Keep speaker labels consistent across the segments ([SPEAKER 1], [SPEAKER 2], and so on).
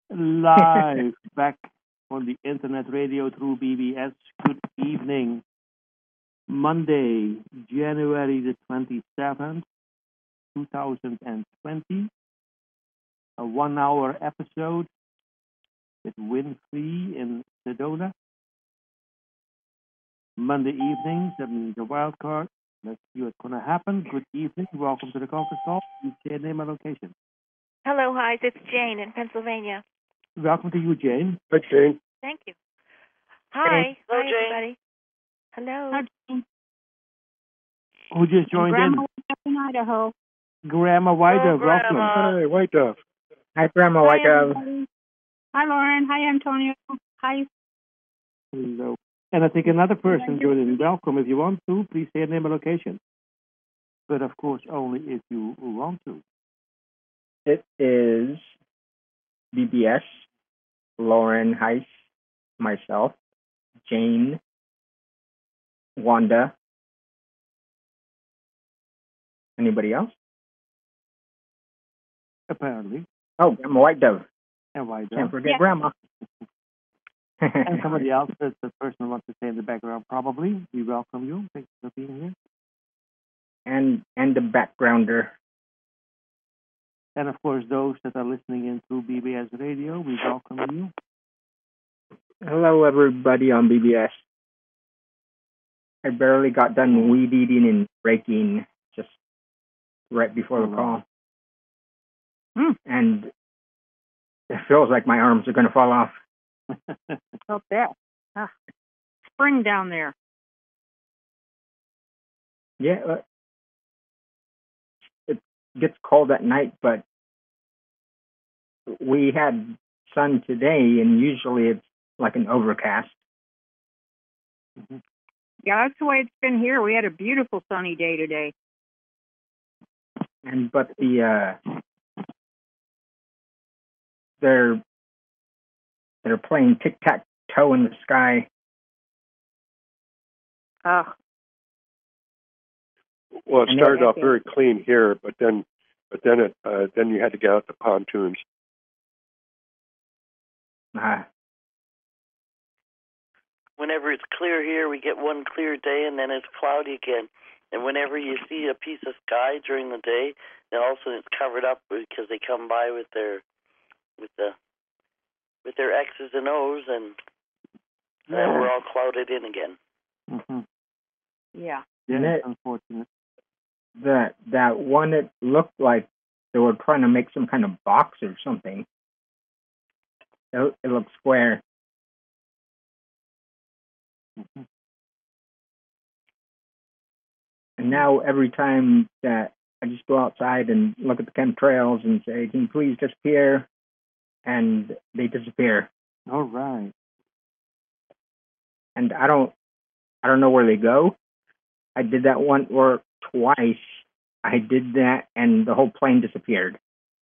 [SPEAKER 1] Live back on the internet radio through BBS. Good evening. Monday, January the 27th, 2020. A 1 hour episode with Winfrey in Sedona. Monday evenings, that means a wild card. Let's see what's going to happen. Good evening. Welcome to the conference call. Please say your name and location.
[SPEAKER 2] Hello, hi. It's Jane in Pennsylvania.
[SPEAKER 1] Welcome to you, Jane.
[SPEAKER 3] Hi, Jane.
[SPEAKER 2] Thank you. Hi.
[SPEAKER 4] Hello,
[SPEAKER 2] hi,
[SPEAKER 4] Jane.
[SPEAKER 2] everybody. Hello.
[SPEAKER 4] Hi, Jane.
[SPEAKER 1] Who just joined
[SPEAKER 4] Grandma
[SPEAKER 1] in?
[SPEAKER 4] in Idaho.
[SPEAKER 1] Grandma White.
[SPEAKER 2] Hello,
[SPEAKER 1] Welcome.
[SPEAKER 2] Grandma.
[SPEAKER 3] Hi, White Dove.
[SPEAKER 5] Hi, Grandma
[SPEAKER 4] Hi,
[SPEAKER 5] White Dove.
[SPEAKER 4] everybody. Hi, Lauren. Hi, Antonio. Hi.
[SPEAKER 1] Hello. And I think another person joined in. Welcome. If you want to, please say your name and location. But of course, only if you want to.
[SPEAKER 5] It is BBS, Lauren Heiss, myself, Jane, Wanda. Anybody else?
[SPEAKER 1] Apparently.
[SPEAKER 5] Oh, Grandma White Dove.
[SPEAKER 1] And why
[SPEAKER 5] Can't
[SPEAKER 1] don't?
[SPEAKER 5] forget
[SPEAKER 4] Yeah.
[SPEAKER 5] Grandma.
[SPEAKER 1] And somebody else that the person wants to say in the background, probably. We welcome you. Thanks for being here.
[SPEAKER 5] and the backgrounder.
[SPEAKER 1] And of course, those that are listening in through BBS Radio, we welcome you.
[SPEAKER 5] Hello, everybody on BBS. I barely got done weed eating and breaking just right before the call. And it feels like my arms are going to fall off.
[SPEAKER 4] Up there. Spring down there.
[SPEAKER 5] Yeah, it gets cold at night, but we had sun today, and usually it's like an overcast.
[SPEAKER 4] Yeah, that's the way it's been here. We had a beautiful sunny day today.
[SPEAKER 5] But they're playing tic-tac-toe in the sky.
[SPEAKER 3] Well, it
[SPEAKER 5] And
[SPEAKER 3] started
[SPEAKER 5] then-
[SPEAKER 3] off very clean here, but then you had to get out the pontoons.
[SPEAKER 6] Whenever it's clear here, we get one clear day, and then it's cloudy again. And whenever you see a piece of sky during the day, then all of a sudden it's covered up because they come by with their X's and O's, and then we're all clouded in again.
[SPEAKER 1] Mm-hmm.
[SPEAKER 4] Yeah.
[SPEAKER 1] Yeah,
[SPEAKER 5] And
[SPEAKER 1] it's unfortunate.
[SPEAKER 5] That one, it looked like they were trying to make some kind of box or something. It looked square.
[SPEAKER 1] Mm-hmm.
[SPEAKER 5] And now every time that I just go outside and look at the chemtrails and say, "Can you please disappear?" and they disappear.
[SPEAKER 1] All right.
[SPEAKER 5] And I don't know where they go. I did that one or twice. I did that, and the whole plane disappeared.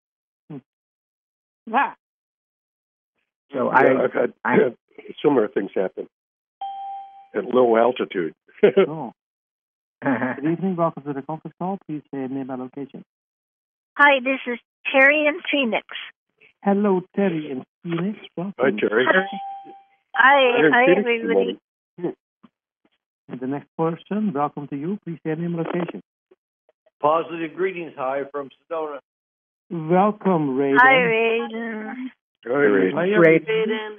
[SPEAKER 4] Ah.
[SPEAKER 5] So
[SPEAKER 3] Yeah, I've had similar things happen at low altitude.
[SPEAKER 1] Oh. Good evening. Welcome to the conference call. Please say your name and location.
[SPEAKER 2] Hi, this is Terry in Phoenix.
[SPEAKER 1] Hello, Terry in Phoenix. Welcome.
[SPEAKER 3] Hi, Terry.
[SPEAKER 2] Hi,
[SPEAKER 3] Phoenix
[SPEAKER 2] everybody.
[SPEAKER 1] And the next person, welcome to you. Please say your name and location.
[SPEAKER 7] Positive greetings. Hi from Sedona.
[SPEAKER 1] Welcome, Ray.
[SPEAKER 2] Hi, Raiden.
[SPEAKER 3] Hi, Ray.
[SPEAKER 7] Hi,
[SPEAKER 5] Great.
[SPEAKER 6] Raiden.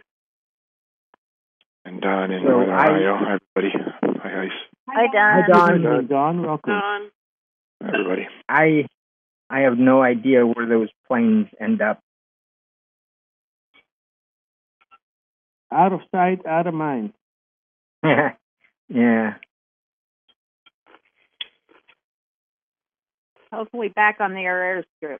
[SPEAKER 8] And Don in
[SPEAKER 5] So
[SPEAKER 8] Northern
[SPEAKER 5] I-
[SPEAKER 8] Ohio. Hi, everybody. Hi, Ice.
[SPEAKER 2] Hi, Don.
[SPEAKER 5] Hi, Don.
[SPEAKER 1] Good evening, Don. Welcome.
[SPEAKER 6] Don.
[SPEAKER 8] Hi, everybody.
[SPEAKER 5] I have no idea where those planes end up.
[SPEAKER 1] Out of sight, out of mind.
[SPEAKER 5] Yeah.
[SPEAKER 4] Hopefully back on the airstrip.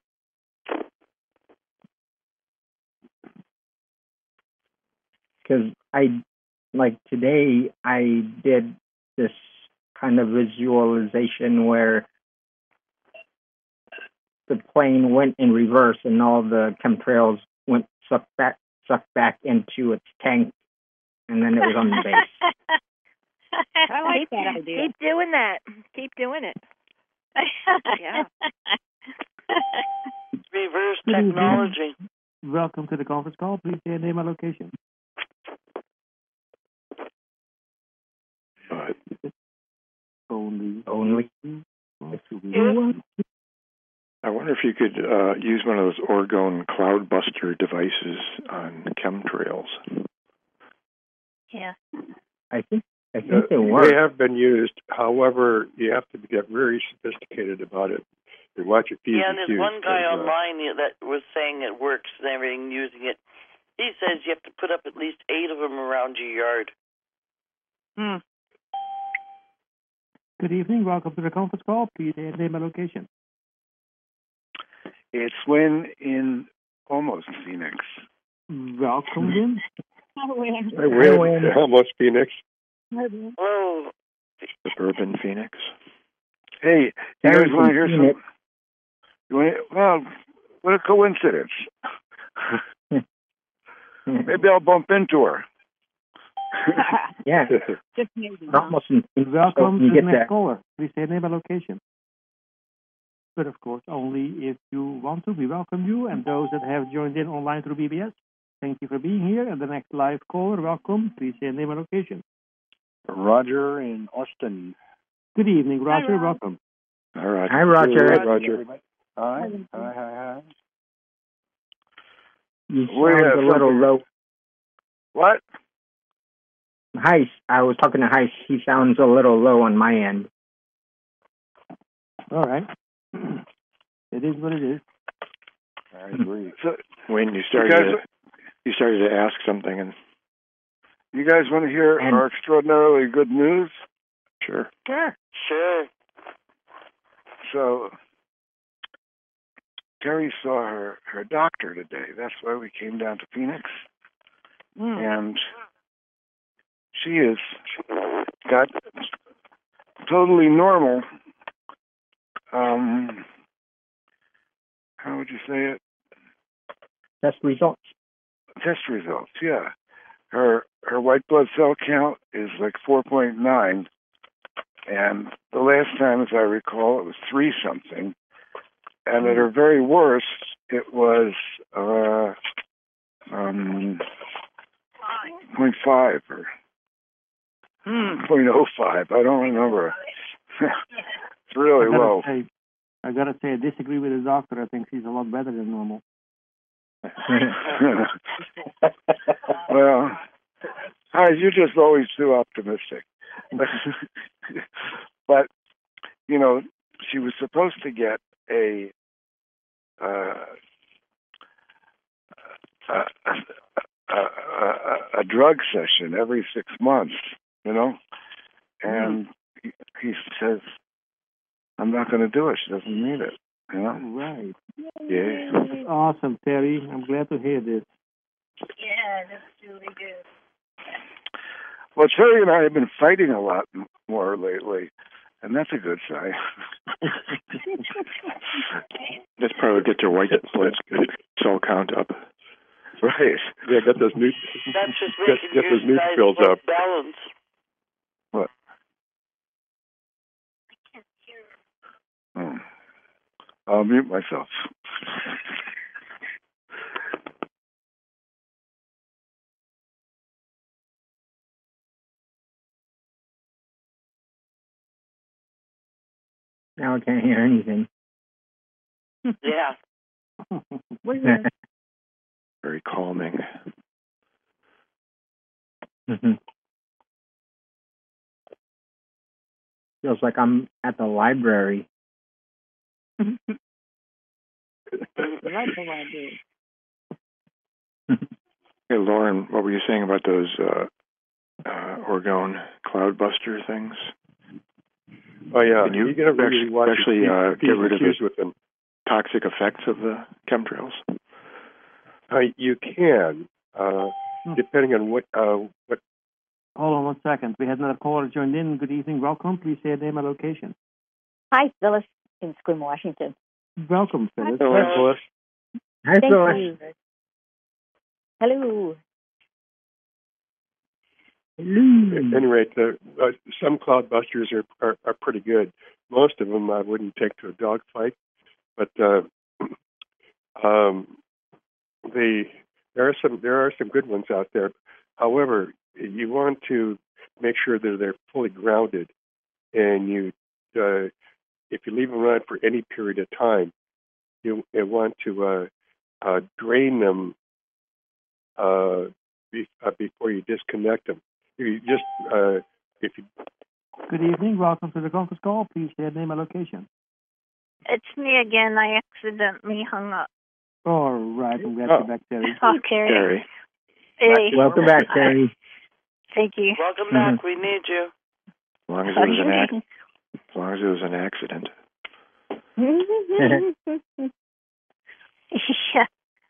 [SPEAKER 5] Because today, I did this kind of visualization where the plane went in reverse and all the chemtrails went sucked back into its tank, and then it was on the base.
[SPEAKER 4] I like that idea.
[SPEAKER 2] Keep doing that. Keep doing it. Yeah.
[SPEAKER 6] Reverse technology.
[SPEAKER 1] welcome to the conference call. Please say your name and location.
[SPEAKER 5] Only.
[SPEAKER 8] I wonder if you could use one of those Orgone Cloudbuster devices on chemtrails.
[SPEAKER 2] Yeah.
[SPEAKER 5] I think they work.
[SPEAKER 3] They have been used. However, you have to get very sophisticated about it. You watch your P's
[SPEAKER 6] Yeah,
[SPEAKER 3] and
[SPEAKER 6] and
[SPEAKER 3] Q's,
[SPEAKER 6] there's one guy
[SPEAKER 3] because,
[SPEAKER 6] online that was saying it works and everything using it. He says you have to put up at least 8 of them around your yard.
[SPEAKER 1] Good evening. Welcome to the conference call. Please say your name and location.
[SPEAKER 9] It's Wynn in almost Phoenix.
[SPEAKER 1] Welcome, Win.
[SPEAKER 3] Hey, Wynn. Almost Phoenix.
[SPEAKER 6] Hello.
[SPEAKER 8] Suburban Phoenix.
[SPEAKER 9] Hey, you guys want to hear some? Well, what a coincidence. Maybe I'll bump into her.
[SPEAKER 5] Yeah.
[SPEAKER 4] Just maybe.
[SPEAKER 5] Almost in
[SPEAKER 1] Welcome
[SPEAKER 5] you
[SPEAKER 1] to
[SPEAKER 5] get
[SPEAKER 1] the next
[SPEAKER 5] that.
[SPEAKER 1] caller. Please say your name and location. But of course, only if you want to. We welcome you and those that have joined in online through BBS. Thank you for being here. And the next live caller, welcome. Please say your name and location.
[SPEAKER 10] Roger in Austin.
[SPEAKER 1] Good evening, Roger.
[SPEAKER 4] Hi, Rob.
[SPEAKER 1] Welcome.
[SPEAKER 8] All right.
[SPEAKER 5] Hi, Roger.
[SPEAKER 3] Hi, Roger.
[SPEAKER 10] Hi. Hi.
[SPEAKER 5] You
[SPEAKER 9] We
[SPEAKER 5] sound
[SPEAKER 9] have
[SPEAKER 5] a little
[SPEAKER 9] something-
[SPEAKER 5] low.
[SPEAKER 9] What?
[SPEAKER 5] Heiss, I was talking to Heiss. He sounds a little low on my end.
[SPEAKER 1] All right. It is what it is.
[SPEAKER 10] I agree.
[SPEAKER 9] So,
[SPEAKER 8] Wayne, you
[SPEAKER 9] guys-
[SPEAKER 8] started to ask something, and
[SPEAKER 9] you guys want to hear
[SPEAKER 5] And-
[SPEAKER 9] our extraordinarily good news?
[SPEAKER 8] sure.
[SPEAKER 6] Sure.
[SPEAKER 9] So, Terry saw her doctor today. That's why we came down to Phoenix. And she has got totally normal, how would you say it?
[SPEAKER 5] Test results.
[SPEAKER 9] Test results, yeah. Her white blood cell count is like 4.9. And the last time, as I recall, it was 3 something. And at her very worst, it was 0.5 or 0.05. I don't remember. It's really low.
[SPEAKER 1] I gotta say, I disagree with the doctor. I think she's a lot better than normal.
[SPEAKER 9] Well, you're just always too optimistic. But, you know, she was supposed to get a drug session every 6 months, you know, and he says, I'm not going to do it. She doesn't need it, you know.
[SPEAKER 1] Right.
[SPEAKER 9] Yeah.
[SPEAKER 1] Awesome, Terry. I'm glad to hear this.
[SPEAKER 2] Yeah, that's really good.
[SPEAKER 9] Well, Terry and I have been fighting a lot more lately, and that's a good sign.
[SPEAKER 8] That's probably get your white blood cell count up.
[SPEAKER 9] Right.
[SPEAKER 3] Yeah, get those
[SPEAKER 6] That's just making
[SPEAKER 3] get those
[SPEAKER 6] you guys
[SPEAKER 3] neutrophils
[SPEAKER 6] more
[SPEAKER 3] up.
[SPEAKER 6] balanced.
[SPEAKER 9] What? I'll mute myself.
[SPEAKER 5] Now I can't hear anything.
[SPEAKER 6] Yeah.
[SPEAKER 8] Very calming.
[SPEAKER 5] Feels like I'm at the library.
[SPEAKER 8] Hey, Lauren, what were you saying about those Orgone Cloudbuster things?
[SPEAKER 3] Oh, yeah.
[SPEAKER 8] Can you
[SPEAKER 3] You're going to really watch
[SPEAKER 8] actually
[SPEAKER 3] your
[SPEAKER 8] get rid of
[SPEAKER 3] Q's
[SPEAKER 8] the
[SPEAKER 3] with them.
[SPEAKER 8] toxic effects of the chemtrails?
[SPEAKER 3] You can, depending on what.
[SPEAKER 1] Hold on 1 second. We had another caller joined in. Good evening. Welcome. Please say your name and location.
[SPEAKER 11] Hi, Phyllis in Sequim, Washington.
[SPEAKER 1] Welcome, Phyllis.
[SPEAKER 3] Hi, Phyllis.
[SPEAKER 5] Hi,
[SPEAKER 11] Thank
[SPEAKER 5] Phyllis.
[SPEAKER 11] you. Hello.
[SPEAKER 3] At any rate, some cloudbusters are pretty good. Most of them I wouldn't take to a dog fight, but there are some good ones out there. However, you want to make sure that they're fully grounded, and if you leave them around for any period of time, you want to drain them before you disconnect them.
[SPEAKER 1] Good evening. Welcome to the conference call. Please say your name and location.
[SPEAKER 2] It's me again. I accidentally hung up.
[SPEAKER 1] All right. I'm glad you're back, Terry.
[SPEAKER 2] Oh, Terry. Hey.
[SPEAKER 5] Welcome back, Terry.
[SPEAKER 2] Thank you.
[SPEAKER 6] Welcome back. We need you.
[SPEAKER 8] As long as it was an accident.
[SPEAKER 2] Yeah.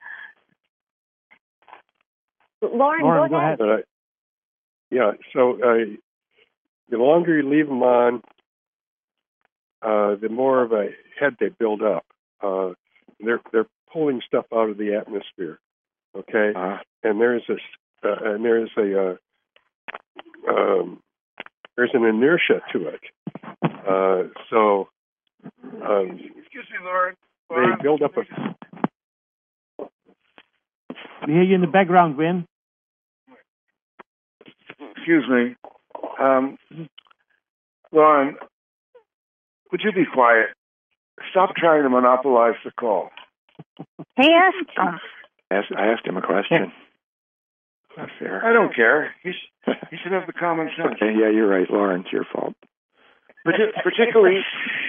[SPEAKER 11] Lauren, go ahead.
[SPEAKER 3] So the longer you leave them on, the more of a head they build up. They're pulling stuff out of the atmosphere. Okay, and there's an inertia to it.
[SPEAKER 9] Excuse me, Lauren.
[SPEAKER 3] They build up
[SPEAKER 1] We hear you in the background, Win.
[SPEAKER 9] Excuse me. Lauren, would you be quiet? Stop trying to monopolize the call.
[SPEAKER 2] He asked him.
[SPEAKER 8] I asked him a question. Not fair.
[SPEAKER 9] I don't care. He should have the common sense.
[SPEAKER 8] Okay, yeah, you're right, Lauren. It's your fault.
[SPEAKER 9] Particularly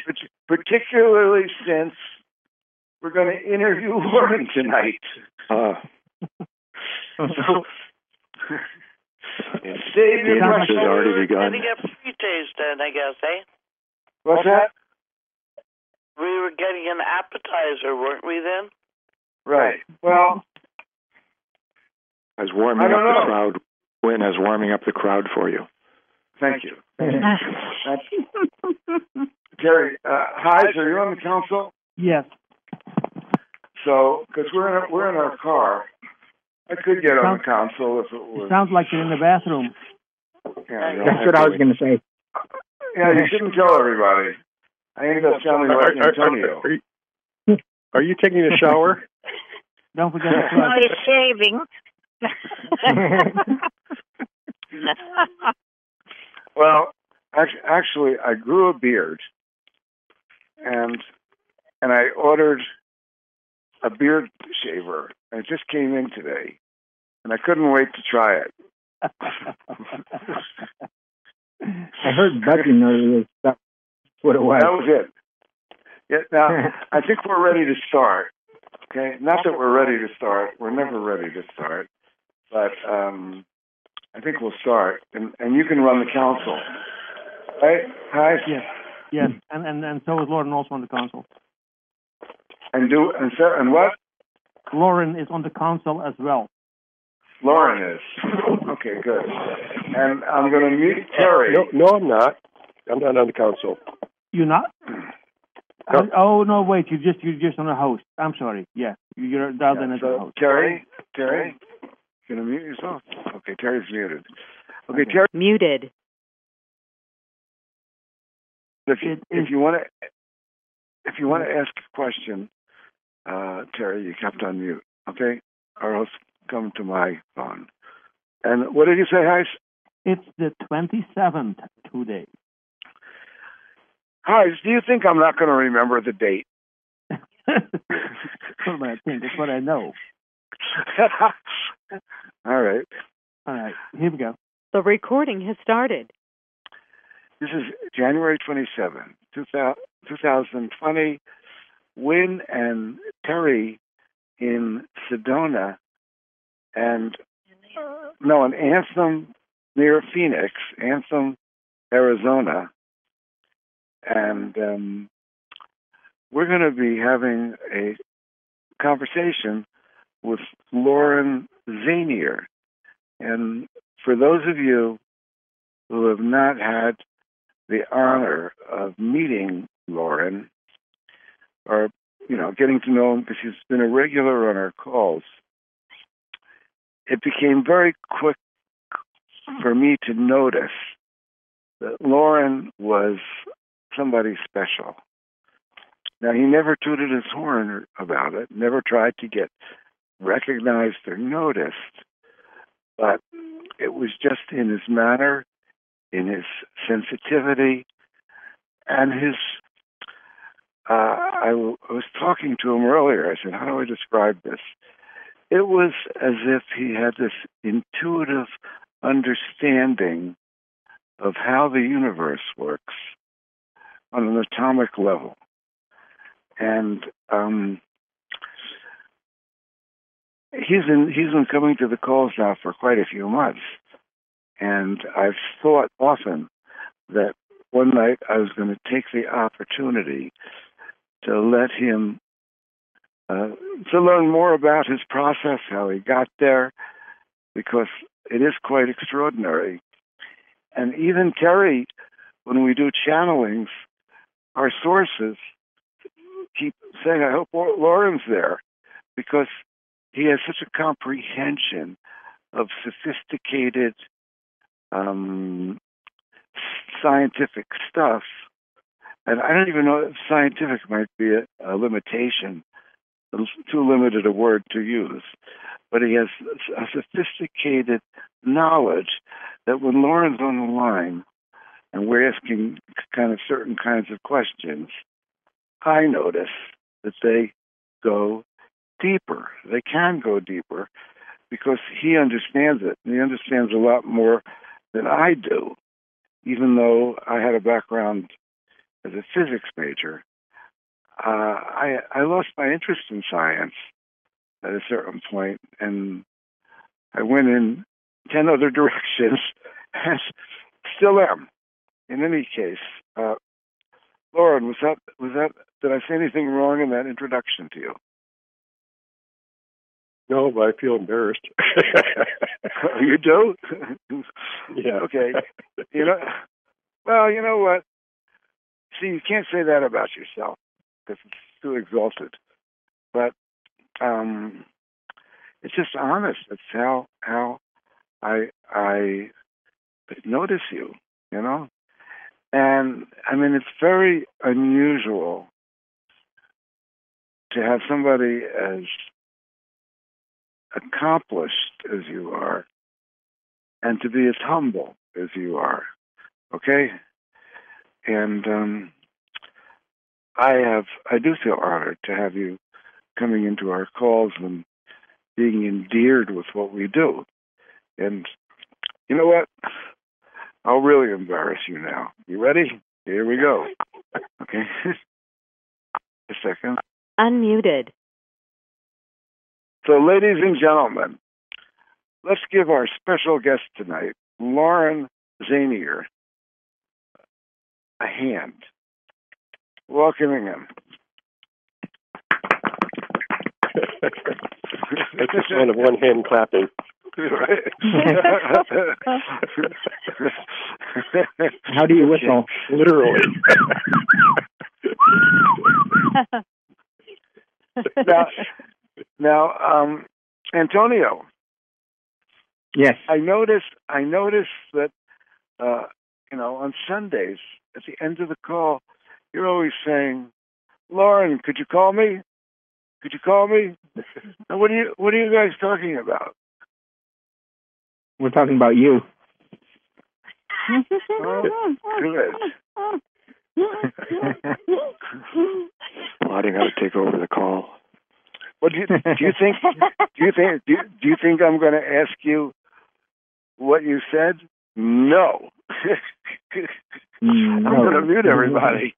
[SPEAKER 9] since we're going to interview Lauren tonight. Save your
[SPEAKER 6] Business
[SPEAKER 9] questions.
[SPEAKER 6] has already begun. Getting a pre-taste then, I guess, eh?
[SPEAKER 9] What's that?
[SPEAKER 6] We were getting an appetizer, weren't we then?
[SPEAKER 9] Right. Well,
[SPEAKER 8] I was warming up the crowd. Win, I was warming up the crowd for you.
[SPEAKER 9] Thank you. Terry, Heise, are you on the council?
[SPEAKER 1] Yes.
[SPEAKER 9] So, because we're in our car, I could get on the council if it was.
[SPEAKER 1] It sounds like you're in the bathroom.
[SPEAKER 9] Yeah,
[SPEAKER 5] that's what I was going to say.
[SPEAKER 9] Yeah, you shouldn't tell everybody. I ended up sounding like Antonio.
[SPEAKER 3] Are you taking a shower?
[SPEAKER 1] Don't forget to
[SPEAKER 2] No, he's shaving.
[SPEAKER 9] Well, actually, I grew a beard, and I ordered a beard shaver, and it just came in today, and I couldn't wait to try it.
[SPEAKER 5] I heard buzzing earlier. That's what it was.
[SPEAKER 9] That was it. Yeah, now, I think we're ready to start. Okay, not that we're ready to start. We're never ready to start. But I think we'll start. And you can run the council. Right? Hi?
[SPEAKER 1] Yes. And so is Lauren also on the council.
[SPEAKER 9] And what?
[SPEAKER 1] Lauren is on the council as well.
[SPEAKER 9] Lauren is. Okay, good. And I'm going to mute Terry.
[SPEAKER 3] No, I'm not. I'm not on the council.
[SPEAKER 1] You're not?
[SPEAKER 3] No.
[SPEAKER 1] Oh no! Wait, you're just on a host. I'm sorry. Yeah, you're dialed in as a host.
[SPEAKER 9] Terry, you're gonna mute yourself. Okay, Terry's muted. Okay, Terry
[SPEAKER 12] muted.
[SPEAKER 9] If you want to ask a question, Terry, you kept on mute. Okay, or else come to my phone. And what did you say, Heise?
[SPEAKER 1] It's the 27th today.
[SPEAKER 9] Heise, do you think I'm not going to remember the date?
[SPEAKER 1] That's what I think. That's what I know.
[SPEAKER 9] All right.
[SPEAKER 1] Here we go.
[SPEAKER 12] The recording has started.
[SPEAKER 9] This is January 27, 2020. Win and Terry in Sedona and an Anthem near Phoenix, Anthem, Arizona. And we're going to be having a conversation with Lauren Zanier. And for those of you who have not had the honor of meeting Lauren or, getting to know him because she's been a regular on our calls, it became very quick for me to notice that Lauren was somebody special. Now, he never tooted his horn about it, never tried to get recognized or noticed, but it was just in his manner, in his sensitivity, and his. I was talking to him earlier. I said, "How do I describe this?" It was as if he had this intuitive understanding of how the universe works on an atomic level. And he's been coming to the calls now for quite a few months. And I've thought often that one night I was going to take the opportunity to let him to learn more about his process, how he got there, because it is quite extraordinary. And even Terry, when we do channelings, our sources keep saying, I hope Lauren's there, because he has such a comprehension of sophisticated scientific stuff. And I don't even know if scientific might be a limitation, too limited a word to use. But he has a sophisticated knowledge that when Lauren's on the line and we're asking kind of certain kinds of questions, I notice that they go deeper. They can go deeper because he understands it. And he understands a lot more than I do, even though I had a background as a physics major. I lost my interest in science at a certain point, and I went in 10 other directions, and still am. In any case, Lauren, was that? Did I say anything wrong in that introduction to you?
[SPEAKER 3] No, but I feel embarrassed.
[SPEAKER 9] You do?
[SPEAKER 3] Yeah.
[SPEAKER 9] Okay. Well, you know what? See, you can't say that about yourself because it's too exalted. But it's just honest. It's how I notice you, And, I mean, it's very unusual to have somebody as accomplished as you are and to be as humble as you are, okay? And I do feel honored to have you coming into our calls and being endeared with what we do. And you know what? I'll really embarrass you now. You ready? Here we go. Okay. A second.
[SPEAKER 12] Unmuted.
[SPEAKER 9] So, ladies and gentlemen, let's give our special guest tonight, Lauren Zanier, a hand. Welcoming him.
[SPEAKER 3] That's the sound of one hand clapping.
[SPEAKER 9] Right.
[SPEAKER 5] How do you whistle?
[SPEAKER 3] Literally.
[SPEAKER 9] Now, Antonio.
[SPEAKER 5] Yes.
[SPEAKER 9] I noticed that on Sundays at the end of the call, you're always saying, "Lauren, could you call me? Could you call me?" Now, what are you guys talking about?
[SPEAKER 5] We're talking about you.
[SPEAKER 9] Oh, good.
[SPEAKER 8] Plotting how to take over the call.
[SPEAKER 9] What do you think? Do you think I'm going to ask you what you said? No. I'm going to mute everybody.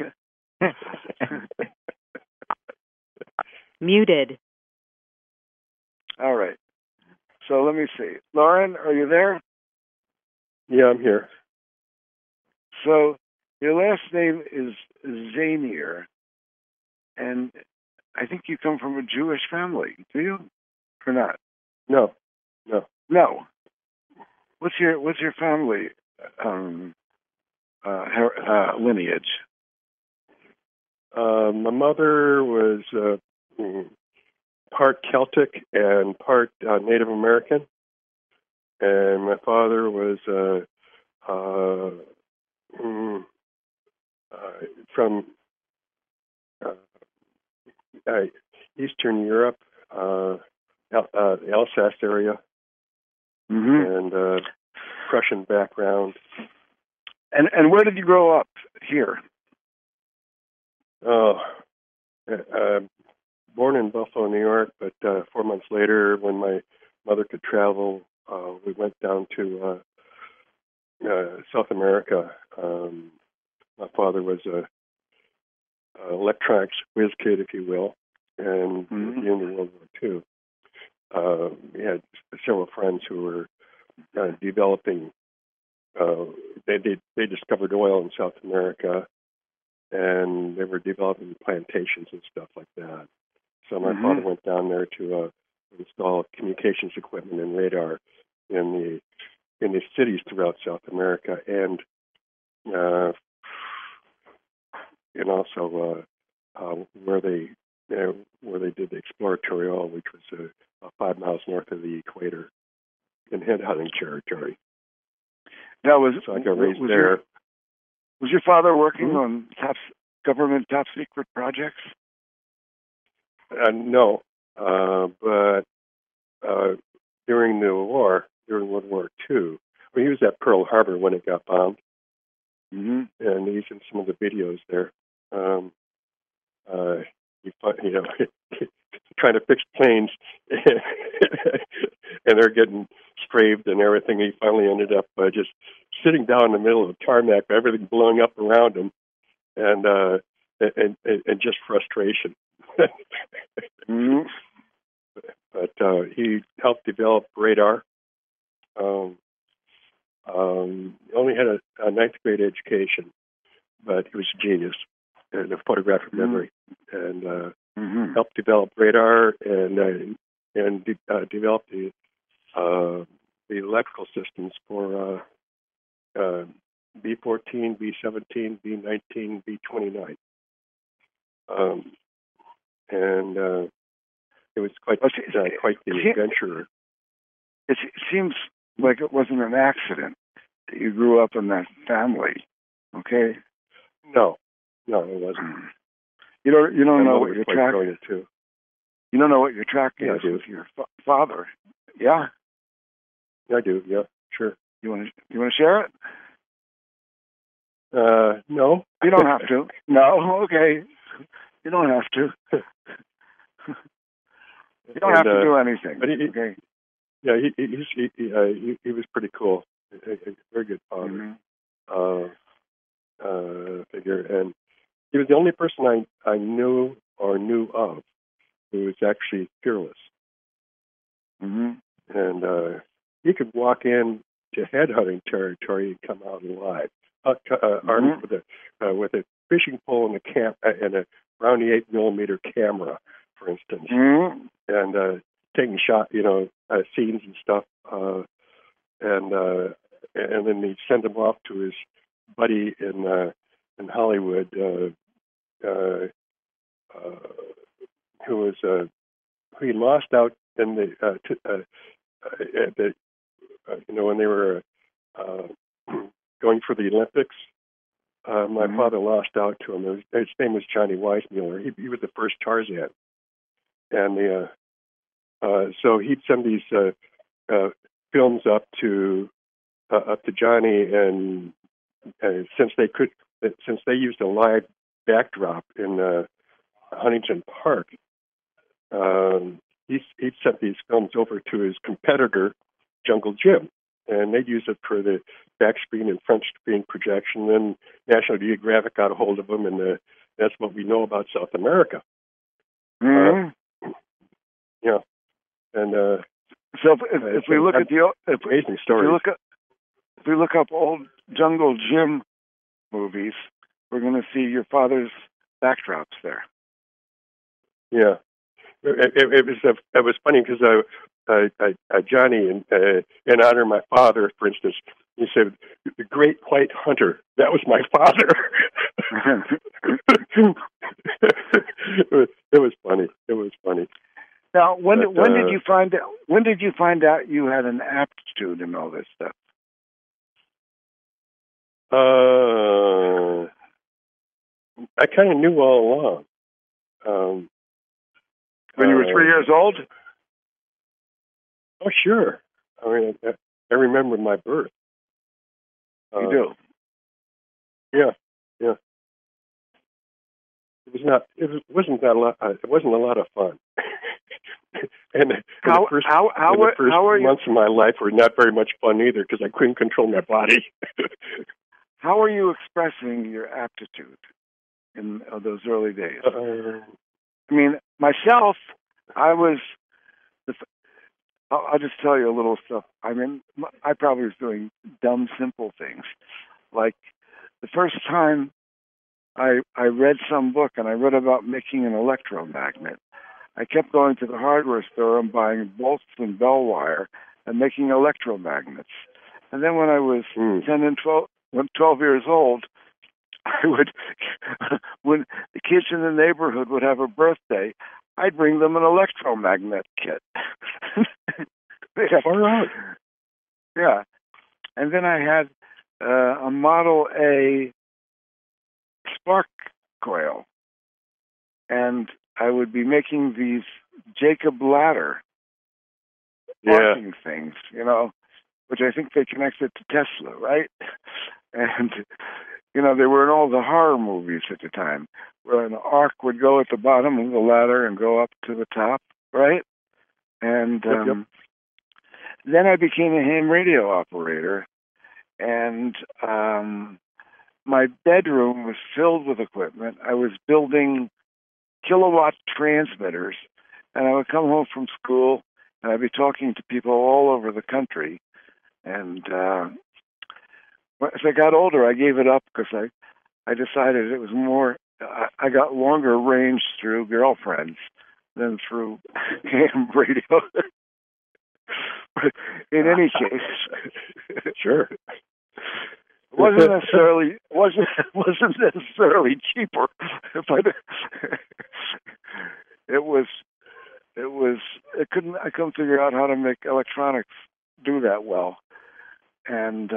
[SPEAKER 12] Muted.
[SPEAKER 9] All right. So let me see. Lauren, are you there?
[SPEAKER 3] Yeah, I'm here.
[SPEAKER 9] So your last name is Zanier, and I think you come from a Jewish family. Do you, or not?
[SPEAKER 3] No.
[SPEAKER 9] What's your family lineage?
[SPEAKER 3] My mother was part Celtic and part Native American, and my father was from Eastern Europe, Alsace area, and Prussian background.
[SPEAKER 9] And where did you grow up here?
[SPEAKER 3] Born in Buffalo, New York, but 4 months later, when my mother could travel, we went down to South America. My father was a electronics whiz kid, if you will, and at the end of World War II, we had several friends who were developing. They discovered oil in South America, and they were developing plantations and stuff like that. So my father went down there to install communications equipment and radar in the cities throughout South America, and also where they did the exploratory oil, which was 5 miles north of the equator in headhunting territory.
[SPEAKER 9] That was
[SPEAKER 3] so I got raised there.
[SPEAKER 9] Was your father working on government top secret projects?
[SPEAKER 3] No, but during the war, during World War II, he was at Pearl Harbor when it got bombed, and he's in some of the videos there. Trying to fix planes, and they're getting strafed and everything. He finally ended up just sitting down in the middle of the tarmac, everything blowing up around him, and just frustration. But he helped develop radar. Only had a ninth grade education, but he was a genius and a photographic memory, and helped develop radar and develop the electrical systems for B-14, B-17, B-19, B-29. And it was quite the adventure.
[SPEAKER 9] It seems like it wasn't an accident that you grew up in that family. Okay.
[SPEAKER 3] No, it wasn't.
[SPEAKER 9] You don't know what your track.
[SPEAKER 3] Too.
[SPEAKER 9] You don't know what your track is with your father. Yeah.
[SPEAKER 3] I do. Yeah, sure.
[SPEAKER 9] You want to share it?
[SPEAKER 3] No.
[SPEAKER 9] You don't have to. No. Okay. You don't have to. You don't have to do anything.
[SPEAKER 3] But
[SPEAKER 9] okay.
[SPEAKER 3] Yeah, he was pretty cool. A very good father figure, and he was the only person I knew or knew of who was actually fearless. And he could walk in to headhunting territory and come out alive, armed with a fishing pole and a Brownie 8mm camera, for instance, and taking scenes and stuff, and then he'd send him off to his buddy in Hollywood, who he lost out in when they were going for the Olympics. My father lost out to him. His name was Johnny Weissmuller. He was the first Tarzan, and so he'd send these films up to Johnny, and since they used a live backdrop in Huntington Park, he'd sent these films over to his competitor, Jungle Jim, and they'd use it for the back screen and front screen projection. And National Geographic got a hold of them, and that's what we know about South America. Yeah, and
[SPEAKER 9] so if we look at
[SPEAKER 3] amazing stories.
[SPEAKER 9] If we look up old Jungle Jim movies, we're going to see your father's backdrops there.
[SPEAKER 3] Yeah, it was funny because Johnny, in honor of my father, for instance, he said, "The Great White Hunter." That was my father. It was funny. It was funny.
[SPEAKER 9] Now, when did you find out? When did you find out you had an aptitude in all this stuff?
[SPEAKER 3] I kind of knew all along.
[SPEAKER 9] When you were 3 years old?
[SPEAKER 3] Oh, sure. I mean, I remember my birth.
[SPEAKER 9] You do?
[SPEAKER 3] Yeah, yeah. It wasn't a lot of fun. and the first months of my life were not very much fun either because I couldn't control my body.
[SPEAKER 9] How are you expressing your aptitude in those early days? I mean, myself, I'll just tell you a little stuff. I mean, I probably was doing dumb, simple things. Like the first time I read some book and I read about making an electromagnet, I kept going to the hardware store and buying bolts and bell wire and making electromagnets. And then when I was 10 and 12 years old, I would, when the kids in the neighborhood would have a birthday, I'd bring them an electromagnet kit.
[SPEAKER 3] All right.
[SPEAKER 9] Yeah. And then I had a Model A spark coil. And I would be making these Jacob ladder arcing things, which I think they connected to Tesla, right? And, they were in all the horror movies at the time, where an arc would go at the bottom of the ladder and go up to the top, right? And then I became a ham radio operator, and my bedroom was filled with equipment. I was building kilowatt transmitters, and I would come home from school, and I'd be talking to people all over the country. And as I got older, I gave it up because I decided it was more. I got longer range through girlfriends than through ham radio. But in any case,
[SPEAKER 3] sure,
[SPEAKER 9] wasn't necessarily cheaper, but I couldn't figure out how to make electronics do that well, and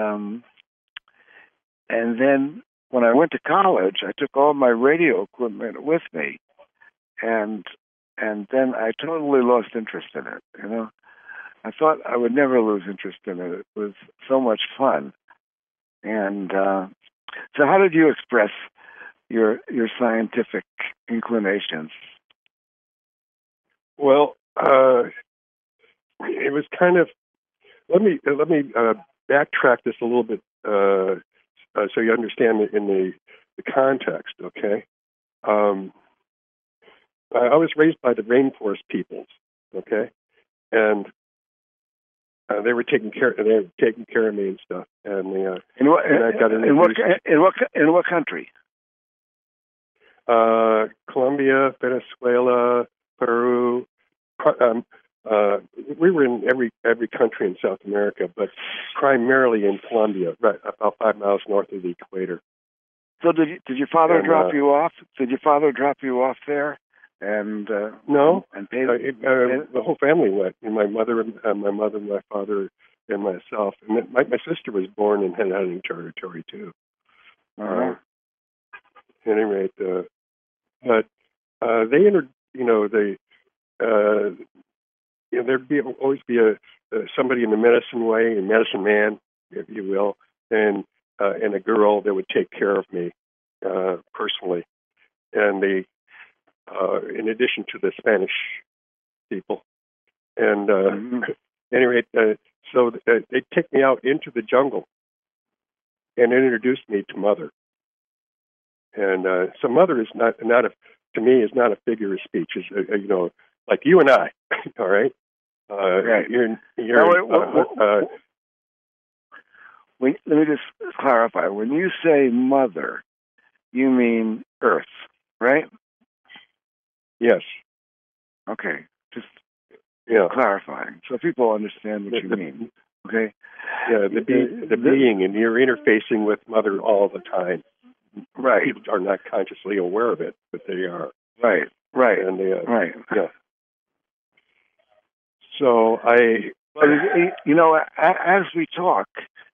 [SPEAKER 9] then when I went to college, I took all my radio equipment with me, and then I totally lost interest in it. I thought I would never lose interest in it. It was so much fun. And so how did you express your scientific inclinations?
[SPEAKER 3] Well, it was kind of. Let me backtrack this a little bit so you understand it in the context. Okay, I was raised by the rainforest peoples. Okay, and they were taking care of me and stuff. And I got
[SPEAKER 9] in what country?
[SPEAKER 3] Colombia, Venezuela, Peru. We were in every country in South America, but primarily in Colombia, right about 5 miles north of the equator.
[SPEAKER 9] So did your father drop you off? Did your father drop you off there? And
[SPEAKER 3] no,
[SPEAKER 9] and
[SPEAKER 3] the whole family went. And my mother, my father, and myself. And my sister was born in Hunting Territory too.
[SPEAKER 9] Uh-huh.
[SPEAKER 3] At any rate, but they entered. There'd always be somebody in the medicine way, a medicine man, if you will, and a girl that would take care of me personally, and they. In addition to the Spanish people. And anyway, so they take me out into the jungle and introduced me to Mother. And so Mother is not to me is not a figure of speech. Is like you and I, all right?
[SPEAKER 9] Right. Let me just clarify. When you say Mother, you mean Earth, right?
[SPEAKER 3] Yes.
[SPEAKER 9] Okay. Just clarifying so people understand what you mean. Okay.
[SPEAKER 3] Yeah, the being, and you're interfacing with Mother all the time.
[SPEAKER 9] Right.
[SPEAKER 3] People are not consciously aware of it, but they are.
[SPEAKER 9] Right. Right.
[SPEAKER 3] And
[SPEAKER 9] right.
[SPEAKER 3] Yeah. So
[SPEAKER 9] as we talk,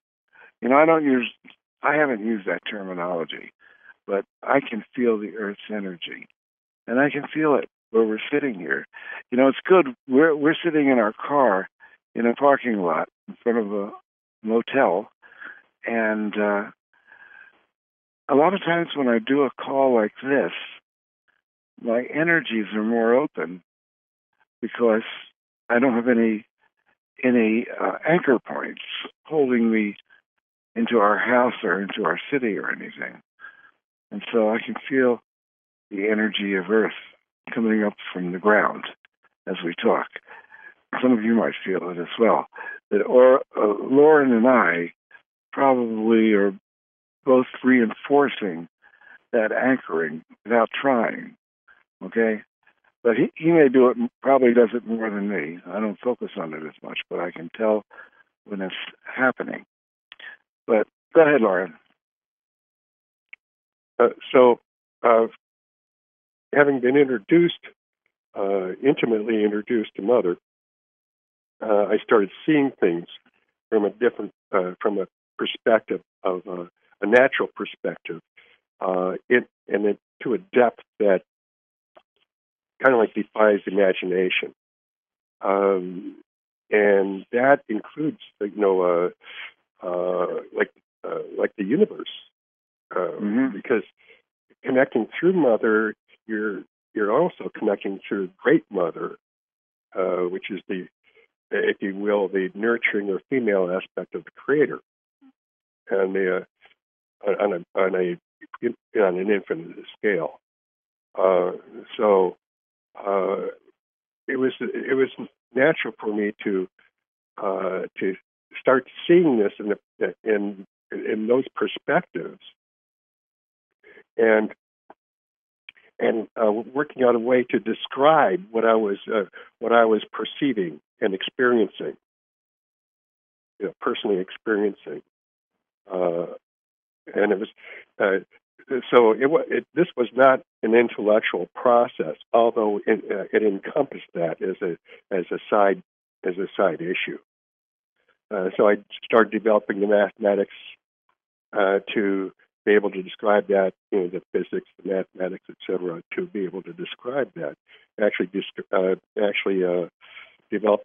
[SPEAKER 9] I haven't used that terminology, but I can feel the Earth's energy. And I can feel it where we're sitting here. It's good. We're sitting in our car, in a parking lot in front of a motel. And a lot of times when I do a call like this, my energies are more open because I don't have any anchor points holding me into our house or into our city or anything. And so I can feel the energy of Earth coming up from the ground as we talk. Some of you might feel it as well. Lauren and I probably are both reinforcing that anchoring without trying, okay? But he may do it, probably does it more than me. I don't focus on it as much, but I can tell when it's happening. But go ahead, Lauren.
[SPEAKER 3] Having been intimately introduced to Mother, I started seeing things from a different, from a perspective of a natural perspective, to a depth that kind of like defies imagination, and that includes, like the universe, because connecting through Mother, you're also connecting through Great Mother, which is the, if you will, the nurturing or female aspect of the Creator, and on an infinite scale. It was natural for me to start seeing this in those perspectives, and working out a way to describe what I was perceiving and experiencing, personally experiencing, and it was this was not an intellectual process, although it encompassed that as a side issue. So I started developing the mathematics to be able to describe that, the physics, the mathematics, etc., to be able to describe that. Actually developed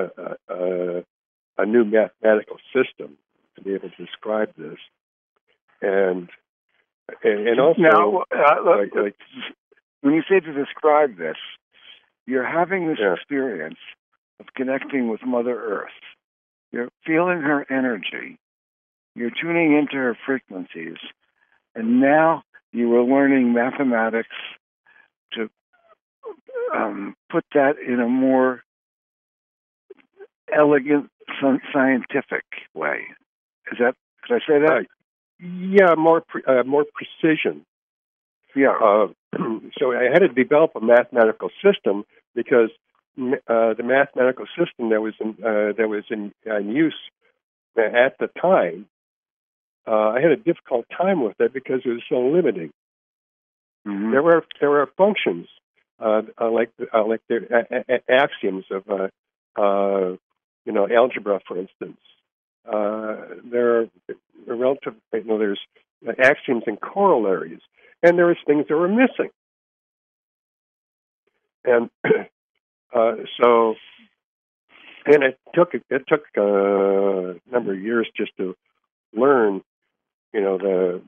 [SPEAKER 3] a new mathematical system to be able to describe this, and also
[SPEAKER 9] now, when you say to describe this, you're having this experience of connecting with Mother Earth. You're feeling her energy. You're tuning into her frequencies. And now you are learning mathematics to put that in a more elegant, scientific way. Could I say that?
[SPEAKER 3] Yeah, more precision.
[SPEAKER 9] Yeah.
[SPEAKER 3] So I had to develop a mathematical system because the mathematical system that was in use at the time, I had a difficult time with it because it was so limiting.
[SPEAKER 9] Mm-hmm.
[SPEAKER 3] There were functions like the axioms of algebra, for instance. There are relative. There's axioms and corollaries, and there was things that were missing. And it took a number of years just to learn, the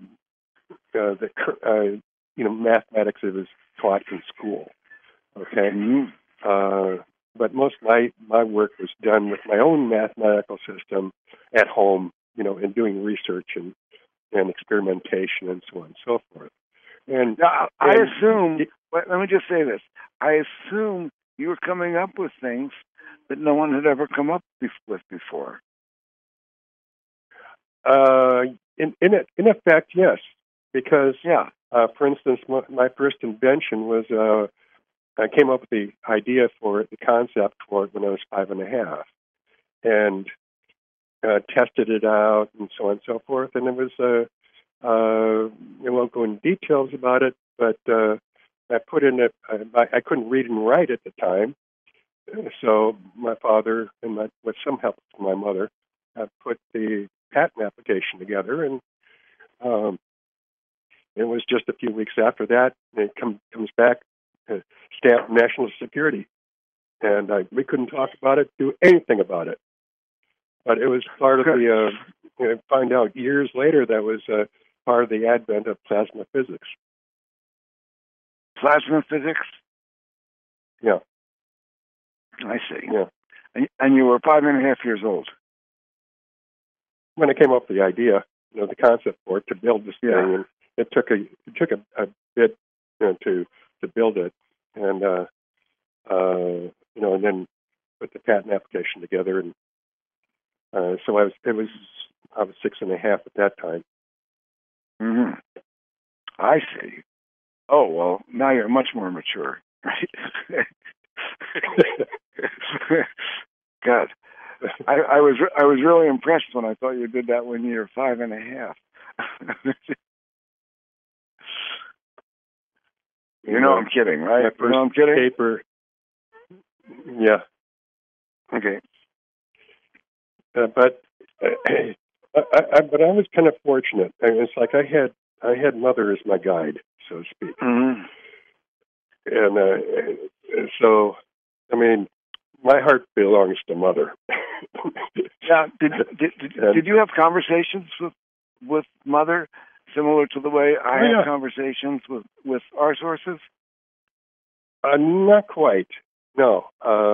[SPEAKER 3] mathematics that was taught in school. Okay.
[SPEAKER 9] Mm-hmm.
[SPEAKER 3] But most of my work was done with my own mathematical system at home, and doing research and experimentation and so on and so forth. And
[SPEAKER 9] now, I assume, let me just say this, I assume you were coming up with things that no one had ever come up with before.
[SPEAKER 3] In effect, yes, because for instance, my first invention was I came up with the idea for the concept for it when I was 5.5, and tested it out and so on and so forth. And it was I won't go into details about it, but I put in I couldn't read and write at the time, so my father and with some help from my mother, put the patent application together, and it was just a few weeks after that it comes back, stamped national security, and we couldn't talk about it, do anything about it. But it was part of the. Find out years later that was part of the advent of plasma physics.
[SPEAKER 9] Plasma physics?
[SPEAKER 3] Yeah.
[SPEAKER 9] I see.
[SPEAKER 3] Yeah.
[SPEAKER 9] And you were 5.5 years old
[SPEAKER 3] when I came up with the idea, the concept for it, to build this thing, and it took a bit, to build it, and and then put the patent application together, and so I was 6.5 at that time.
[SPEAKER 9] Mm-hmm. I see. Oh well, now you're much more mature, right? God, I was really impressed when I thought you did that when you were 5.5. I'm kidding, right? I'm kidding.
[SPEAKER 3] Paper. Yeah.
[SPEAKER 9] Okay.
[SPEAKER 3] But I was kind of fortunate. It's like I had Mother as my guide, so to speak.
[SPEAKER 9] Mm-hmm.
[SPEAKER 3] And so, I mean, my heart belongs to Mother.
[SPEAKER 9] Yeah. Did you have conversations with Mother similar to the way I have conversations with our sources?
[SPEAKER 3] Not quite. No.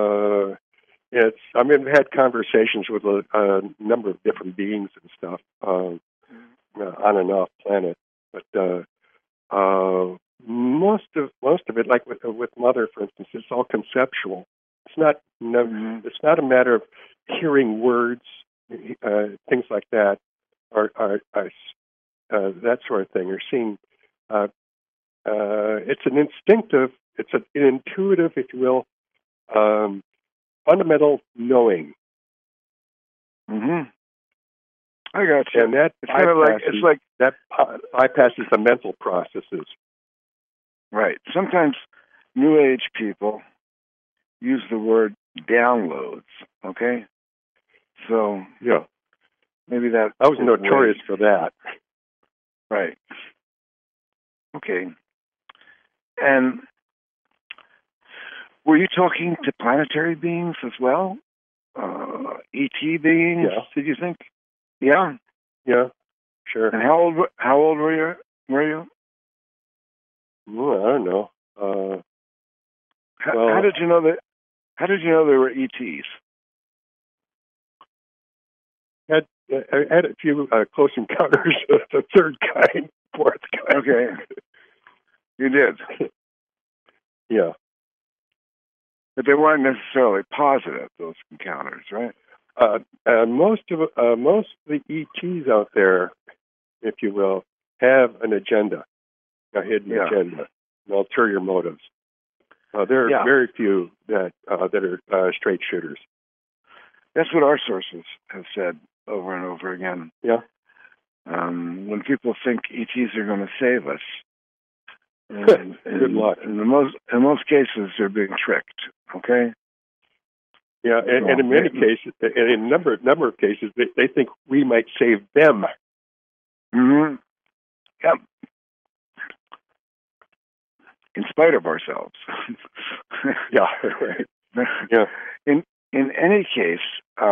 [SPEAKER 3] I've had conversations with a number of different beings and stuff on and off planet, but most of it, like with Mother, for instance, it's all conceptual. It's not It's not a matter of hearing words, things like that, or that sort of thing, or seeing. It's an instinctive, it's an intuitive, if you will, fundamental knowing.
[SPEAKER 9] Mm-hmm. I got you.
[SPEAKER 3] And that
[SPEAKER 9] it's kind of like
[SPEAKER 3] that bypasses the mental processes.
[SPEAKER 9] Right. Sometimes New Age people use the word downloads. Okay. So
[SPEAKER 3] yeah,
[SPEAKER 9] maybe that
[SPEAKER 3] I was notorious for that.
[SPEAKER 9] Right. Okay. And were you talking to planetary beings as well? ET beings?
[SPEAKER 3] Yeah.
[SPEAKER 9] Did you think? Yeah.
[SPEAKER 3] Yeah. Sure.
[SPEAKER 9] And how old were you?
[SPEAKER 3] Well, I don't know.
[SPEAKER 9] How did you know that? How did you know there were ETs?
[SPEAKER 3] I had a few close encounters of the third kind, fourth kind.
[SPEAKER 9] Okay. You did.
[SPEAKER 3] Yeah.
[SPEAKER 9] But they weren't necessarily positive, those encounters, right?
[SPEAKER 3] Most of the ETs out there, if you will, have an agenda, a hidden agenda, and ulterior motives. There are very few that are straight shooters.
[SPEAKER 9] That's what our sources have said over and over again.
[SPEAKER 3] Yeah.
[SPEAKER 9] When people think ETs are going to save us,
[SPEAKER 3] good luck.
[SPEAKER 9] In most cases, they're being tricked. Okay.
[SPEAKER 3] Yeah, and in many cases, in a number of cases, they think we might save them.
[SPEAKER 9] Mm-hmm. Yep. In spite of ourselves.
[SPEAKER 3] Yeah. Right. Yeah.
[SPEAKER 9] In any case,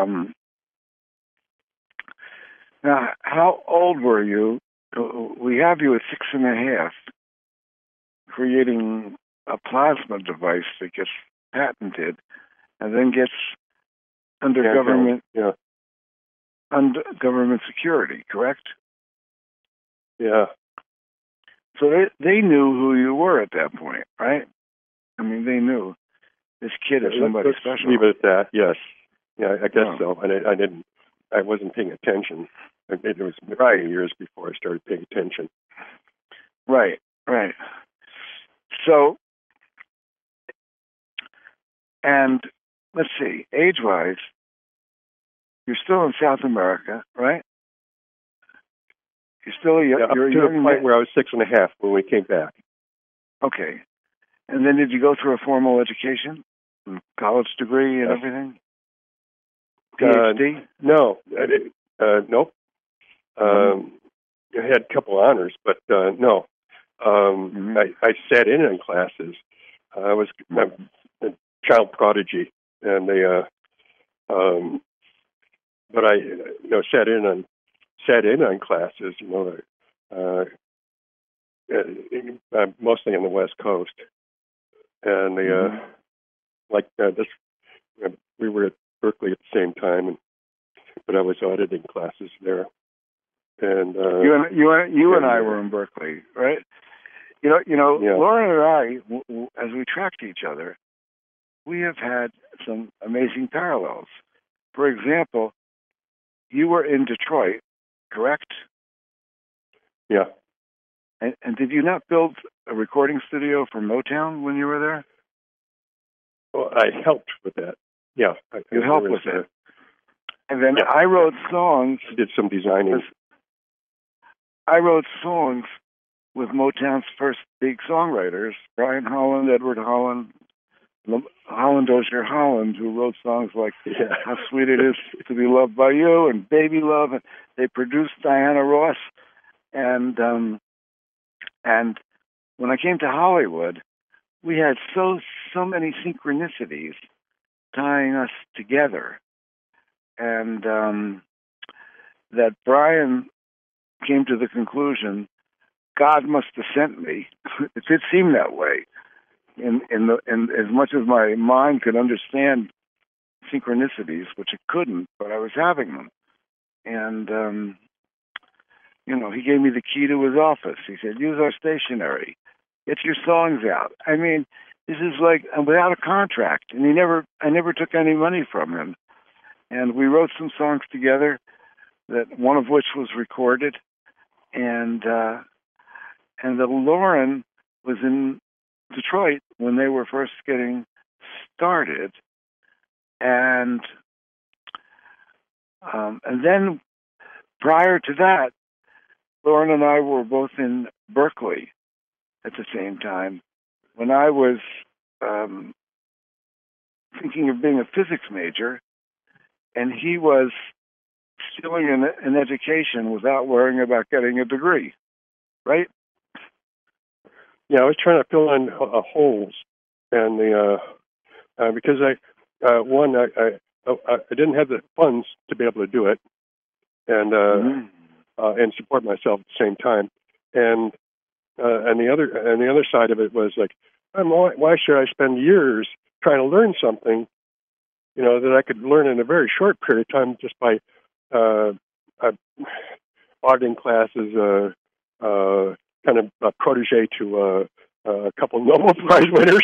[SPEAKER 9] now, how old were you? We have you at 6.5, creating a plasma device that gets patented and then gets under under government security, correct?
[SPEAKER 3] Yeah.
[SPEAKER 9] So they knew who you were at that point, right? I mean, they knew this kid is somebody special.
[SPEAKER 3] Leave it at that. Yes. Yeah, I guess so. And I wasn't paying attention. It was many years before I started paying attention.
[SPEAKER 9] Right. Right. So, and let's see, age-wise, you're still in South America, right? You're still
[SPEAKER 3] up to the point where I was 6.5 when we came back.
[SPEAKER 9] Okay. And then did you go through a formal education? College degree and everything? PhD?
[SPEAKER 3] No. Nope. I had a couple honors, but no. I sat in classes. I was a child prodigy, and they but I sat in on classes, mostly on the West Coast, and this. We were at Berkeley at the same time, but I was auditing classes there. And
[SPEAKER 9] you and I were in Berkeley, right? Yeah. Lauren and I, as we tracked each other, we have had some amazing parallels. For example, you were in Detroit, correct?
[SPEAKER 3] Yeah.
[SPEAKER 9] And did you not build a recording studio for Motown when you were there?
[SPEAKER 3] Well, I helped with that. Yeah.
[SPEAKER 9] You helped with it. And then I wrote songs.
[SPEAKER 3] I did some designing.
[SPEAKER 9] I wrote songs with Motown's first big songwriters, Brian Holland, Edward Holland, Holland Dozier Holland, who wrote songs like How Sweet It Is to Be Loved by You and Baby Love. And they produced Diana Ross. And when I came to Hollywood, we had so many synchronicities tying us together. And that Brian came to the conclusion, God must have sent me. It did seem that way. In as much as my mind could understand synchronicities, which it couldn't, but I was having them. And he gave me the key to his office. He said, use our stationery. Get your songs out. I mean, this is like without a contract. And I never took any money from him. And we wrote some songs together, that one of which was recorded. And the Lauren was in Detroit when they were first getting started. And then prior to that, Lauren and I were both in Berkeley at the same time. When I was thinking of being a physics major, and he was still in an education without worrying about getting a degree, right?
[SPEAKER 3] Yeah, I was trying to fill in holes, and because I didn't have the funds to be able to do it, and support myself at the same time, and the other side of it was like, why should I spend years trying to learn something, that I could learn in a very short period of time just by auditing classes, kind of a protege to a couple Nobel Prize winners,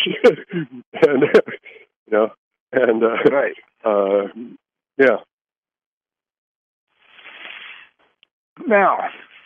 [SPEAKER 9] right.
[SPEAKER 3] Yeah.
[SPEAKER 9] Now,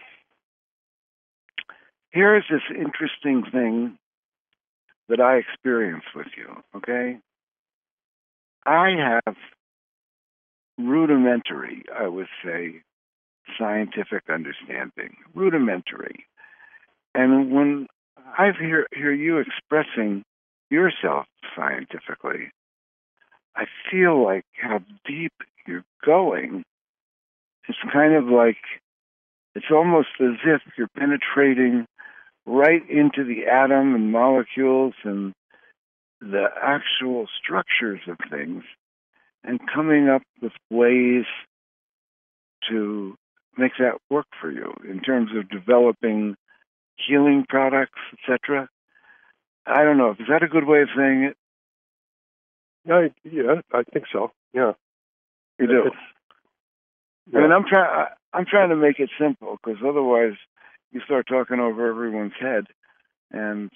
[SPEAKER 9] here's this interesting thing that I experienced with you, okay? I have rudimentary, I would say, scientific understanding. Rudimentary. And when I hear you expressing yourself scientifically, I feel like how deep you're going. It's kind of like, it's almost as if you're penetrating right into the atom and molecules and the actual structures of things and coming up with ways to make that work for you in terms of developing healing products, etc. I don't know. Is that a good way of saying it?
[SPEAKER 3] Yeah, I think so. Yeah.
[SPEAKER 9] You do? I mean, I'm trying to make it simple, because otherwise you start talking over everyone's head, and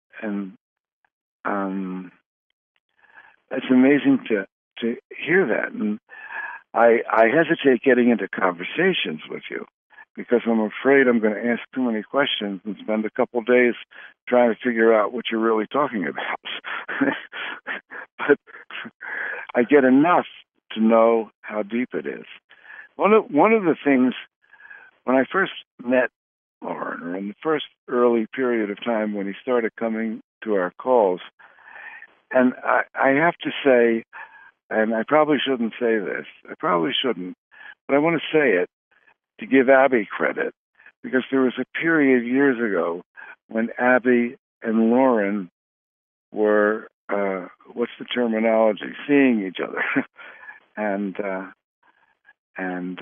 [SPEAKER 9] it's amazing to hear that. And I hesitate getting into conversations with you because I'm afraid I'm going to ask too many questions and spend a couple of days trying to figure out what you're really talking about. But I get enough to know how deep it is. One of the things, when I first met Lauren, or in the first early period of time when he started coming to our calls, and I have to say, and I probably shouldn't say this, but I want to say it to give Abby credit, because there was a period years ago when Abby and Lauren were, what's the terminology, seeing each other. And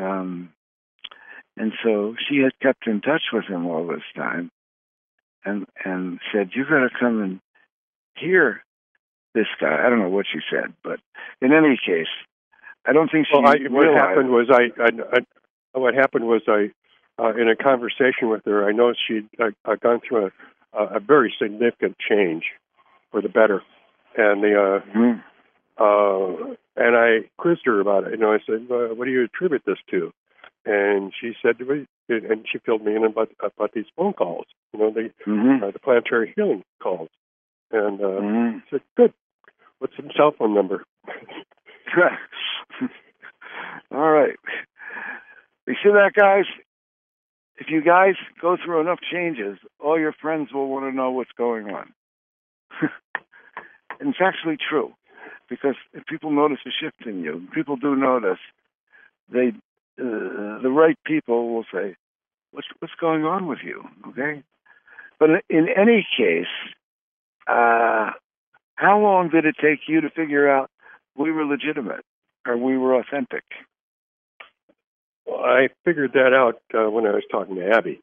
[SPEAKER 9] so she had kept in touch with him all this time, and said, "You got to come and hear this guy." I don't know what she said, but in any case, I don't think she.
[SPEAKER 3] What happened was in a conversation with her, I know she'd gone through a very significant change for the better, and and I quizzed her about it. I said, "What do you attribute this to?" And she said, and she filled me in about these phone calls, the planetary healing calls. And I said, "Good. What's some cell phone number?"
[SPEAKER 9] All right. You see that, guys? If you guys go through enough changes, all your friends will want to know what's going on. And it's actually true, because if people notice a shift in you, people do notice. The right people will say, "What's going on with you?" Okay. But in any case, how long did it take you to figure out we were legitimate or we were authentic?
[SPEAKER 3] Well, I figured that out when I was talking to Abby.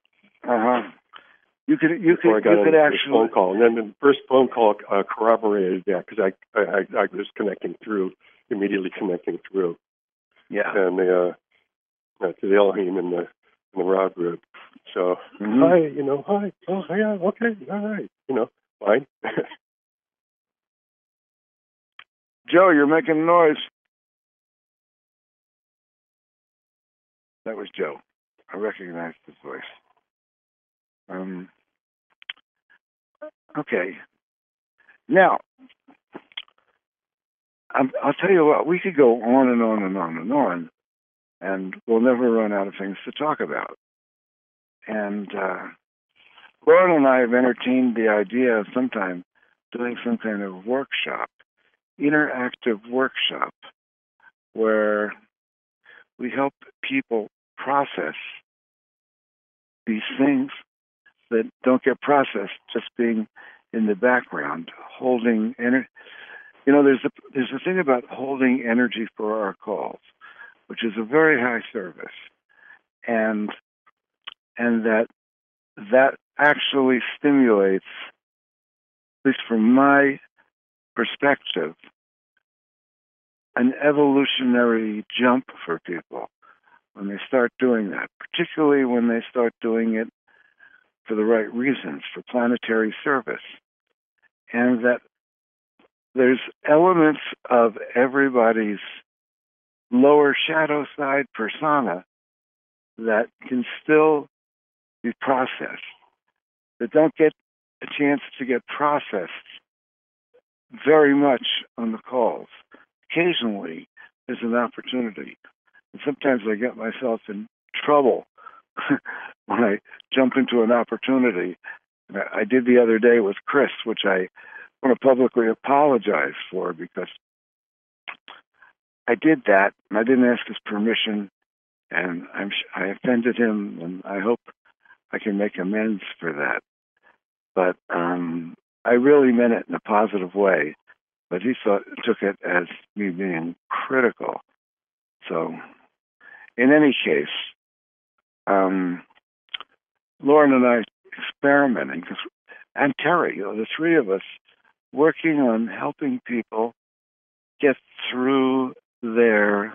[SPEAKER 9] You could actually
[SPEAKER 3] phone call, and then the first phone call corroborated that, because I was immediately connecting through.
[SPEAKER 9] Yeah.
[SPEAKER 3] And to the Elohim and the Ra group. So hi, hi. Oh yeah, okay, all right, fine.
[SPEAKER 9] Joe, you're making noise. That was Joe. I recognized his voice. Okay. Now, I'll tell you what, we could go on and on and on and on, and we'll never run out of things to talk about. And Lauren and I have entertained the idea of sometime doing some kind of workshop, interactive workshop, where we help people process these things that don't get processed just being in the background, holding energy. There's a thing about holding energy for our calls, which is a very high service, and that actually stimulates, at least from my perspective, an evolutionary jump for people when they start doing that, particularly when they start doing it for the right reasons, for planetary service. And that there's elements of everybody's lower shadow side persona that can still be processed, that don't get a chance to get processed very much on the calls. Occasionally, there's an opportunity. And sometimes I get myself in trouble when I jump into an opportunity. I did the other day with Chris, which I want to publicly apologize for, because I did that and I didn't ask his permission, and I offended him, and I hope I can make amends for that. But I really meant it in a positive way, but he took it as me being critical. So, in any case, Lauren and I experimenting, and Terry, the three of us, working on helping people get through their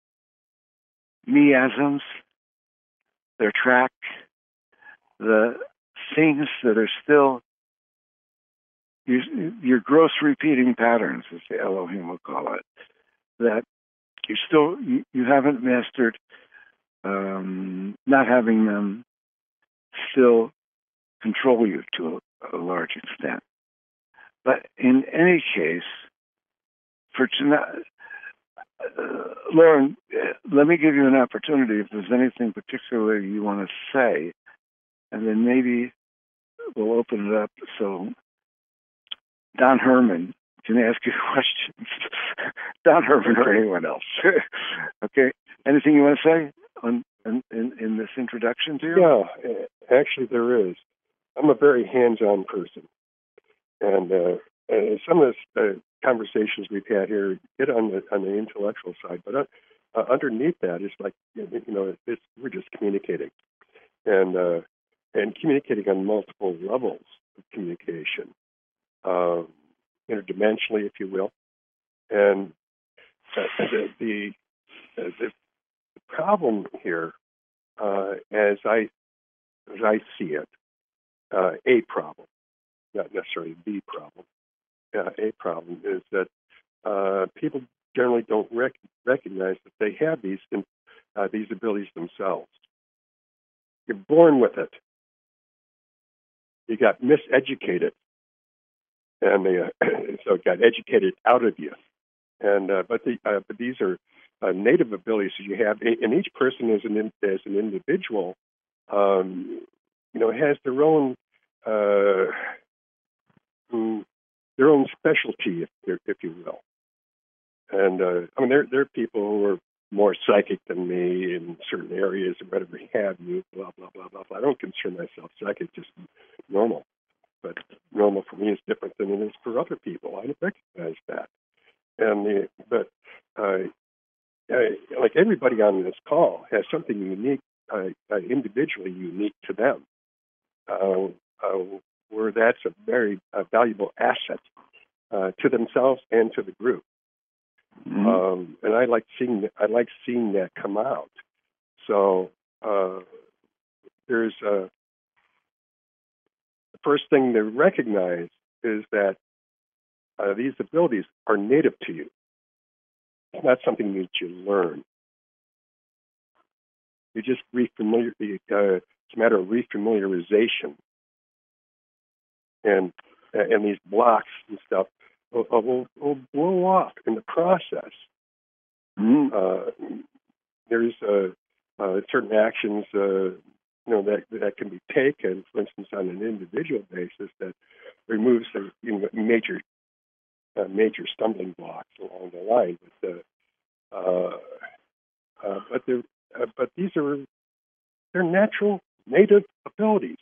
[SPEAKER 9] miasms, their track, the things that are still your gross repeating patterns, as the Elohim will call it, that you haven't mastered, not having them still control you to a large extent. But in any case, for tonight, Lauren, let me give you an opportunity if there's anything particular you want to say, and then maybe we'll open it up so Don Herman can ask you questions. Don Herman or anyone else. Okay. Anything you want to say in this introduction to you?
[SPEAKER 3] Yeah, actually there is. I'm a very hands-on person. And some of the conversations we've had here get on the intellectual side, but underneath that is like, we're just communicating, and communicating on multiple levels of communication, interdimensionally, if you will. And the problem here, as I see it, a problem, not necessarily the problem. A problem is that people generally don't recognize that they have these abilities themselves. You're born with it. You got miseducated, and so it got educated out of you. And but these are native abilities that you have, and each person as an individual, has their own specialty, if you will. And there are people who are more psychic than me in certain areas or whatever have you. Blah blah blah blah blah. I don't consider myself psychic, just normal. But normal for me is different than it is for other people. I recognize that. And like everybody on this call has something unique, individually unique to them, where that's a very valuable asset to themselves and to the group. Mm-hmm. And I like seeing that come out. So there's the first thing to recognize is that these abilities are native to you. It's not something that you learn. You just it's a matter of refamiliarization, and these blocks and stuff will blow off in the process. Mm-hmm. There's certain actions that can be taken, for instance, on an individual basis, that removes the major stumbling blocks along the line. But they're natural, native abilities.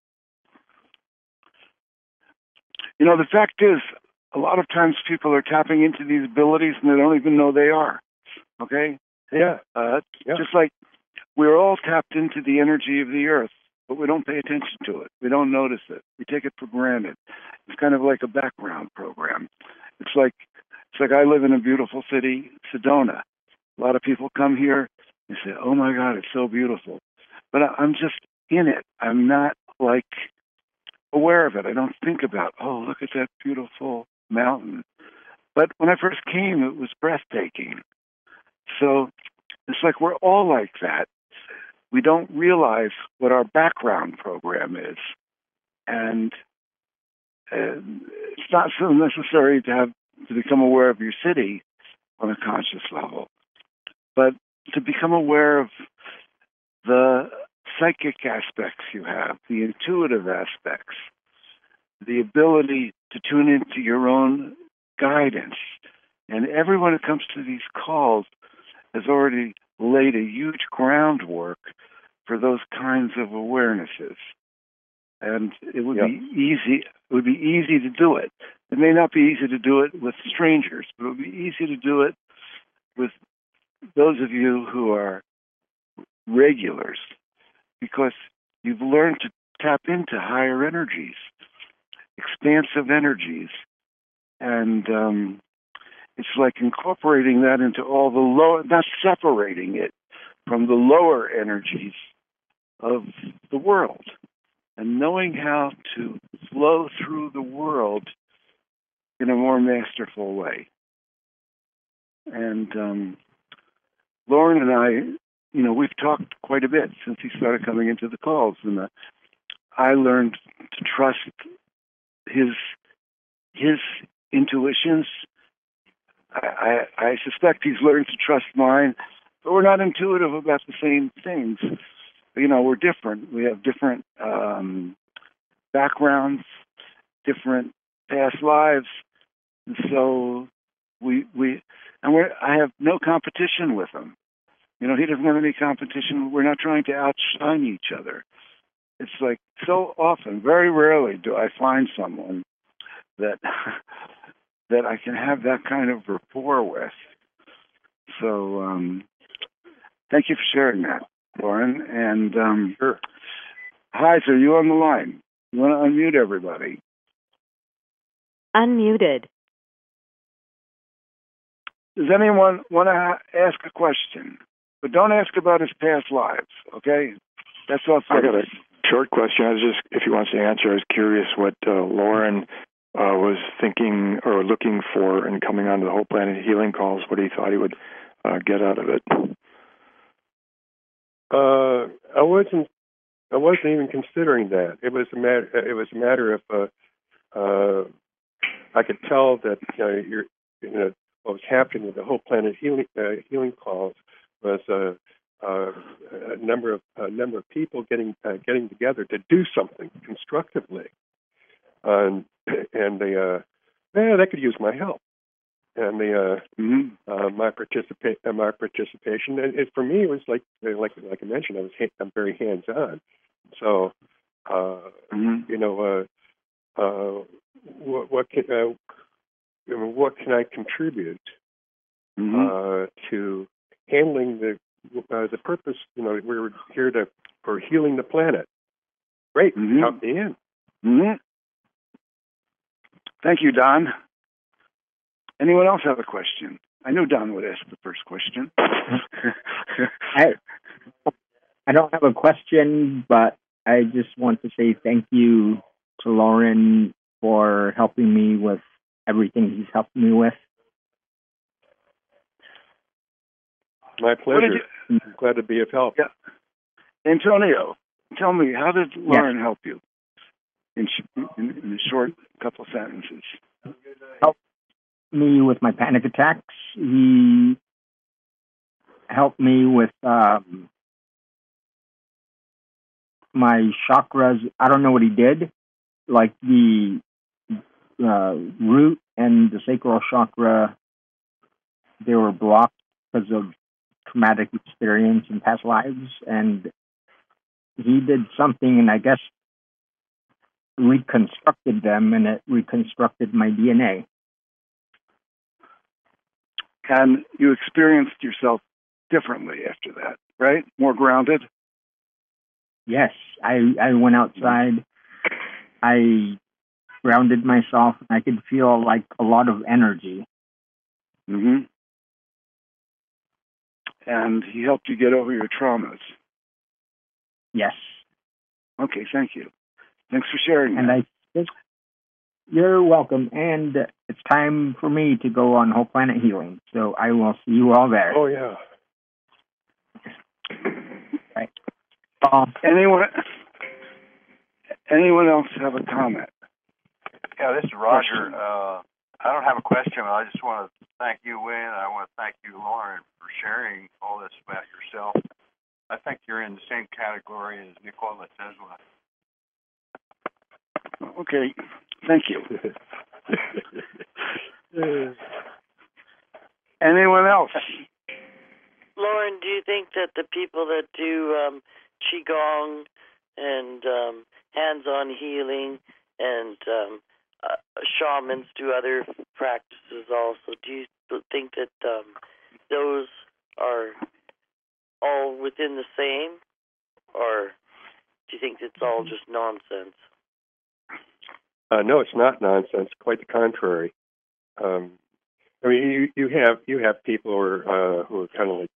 [SPEAKER 9] The fact is, a lot of times people are tapping into these abilities and they don't even know they are. Okay?
[SPEAKER 3] Yeah.
[SPEAKER 9] Just like we're all tapped into the energy of the earth, but we don't pay attention to it. We don't notice it. We take it for granted. It's kind of like a background program. It's like I live in a beautiful city, Sedona. A lot of people come here and say, "Oh my God, it's so beautiful," but I'm just in it. I'm not aware of it. I don't think about, "Oh, look at that beautiful mountain." But when I first came, it was breathtaking. So it's like we're all like that. We don't realize what our background program is, and it's not so necessary to become aware of your city on a conscious level, but to become aware of the psychic aspects you have, the intuitive aspects, the ability to tune into your own guidance. And everyone who comes to these calls has already laid a huge groundwork for those kinds of awarenesses. And it would be easy. It would be easy to do it. It may not be easy to do it with strangers, but it would be easy to do it with those of you who are regulars, because you've learned to tap into higher energies, expansive energies, and it's like incorporating that into all the lower, not separating it from the lower energies of the world, and knowing how to flow through the world in a more masterful way. And Lauren and I, we've talked quite a bit since he started coming into the calls, and I learned to trust his intuitions. I suspect he's learned to trust mine, but we're not intuitive about the same things. We're different. We have different backgrounds, different past lives, and so I have no competition with him. He doesn't have any competition. We're not trying to outshine each other. It's like so often, very rarely do I find someone that I can have that kind of rapport with. So Thank you for sharing that, Lauren. And
[SPEAKER 3] Sure.
[SPEAKER 9] Hi, so you on the line? You want to unmute everybody?
[SPEAKER 12] Unmuted.
[SPEAKER 9] Does anyone want to ask a question? But don't ask about his past lives, okay? That's all.
[SPEAKER 8] I got a short question. I was just, if he wants to answer, I was curious what Lauren was thinking or looking for in coming onto the Whole Planet Healing calls, what he thought he would get out of it.
[SPEAKER 3] I wasn't even considering that. It was a matter of I could tell that what was happening with the Whole Planet Healing calls was a number of people getting together to do something constructively, and they could use my help and my participation. And for me, it was like I mentioned, I'm very hands on. So what can I contribute to handling the purpose? We're here for healing the planet. Great, count me in.
[SPEAKER 9] Thank you, Don. Anyone else have a question? I knew Don would ask the first question.
[SPEAKER 5] I don't have a question, but I just want to say thank you to Lauren for helping me with everything he's helped me with.
[SPEAKER 3] My pleasure. I'm glad to be of help.
[SPEAKER 9] Yeah. Antonio, tell me, how did Lauren help you in a short couple sentences?
[SPEAKER 5] Helped me with my panic attacks. He helped me with my chakras. I don't know what he did. Like the root and the sacral chakra, they were blocked because of traumatic experience in past lives, and he did something, and I guess reconstructed them, and it reconstructed my DNA.
[SPEAKER 9] And you experienced yourself differently after that, right? More grounded?
[SPEAKER 5] Yes, I went outside. I grounded myself, and I could feel like a lot of energy.
[SPEAKER 9] And he helped you get over your traumas?
[SPEAKER 5] Yes.
[SPEAKER 9] Okay, thank you. Thanks for sharing that.
[SPEAKER 5] You're welcome. And it's time for me to go on Whole Planet Healing. So I will see you all there.
[SPEAKER 3] Oh, yeah.
[SPEAKER 5] Right.
[SPEAKER 9] Anyone else have a comment?
[SPEAKER 10] Yeah, this is Roger. I don't have a question. I just want to thank you, Wynn, and I want to thank you, Lauren, for sharing all this about yourself. I think you're in the same category as Nikola Tesla.
[SPEAKER 9] Okay, thank you. Anyone else?
[SPEAKER 6] Lauren, do you think that the people that do Qigong and hands-on healing and shamans do other practices also, do you think that those are all within the same, or do you think it's all just nonsense?
[SPEAKER 3] No, it's not nonsense. Quite the contrary. I mean, you have people who are kind of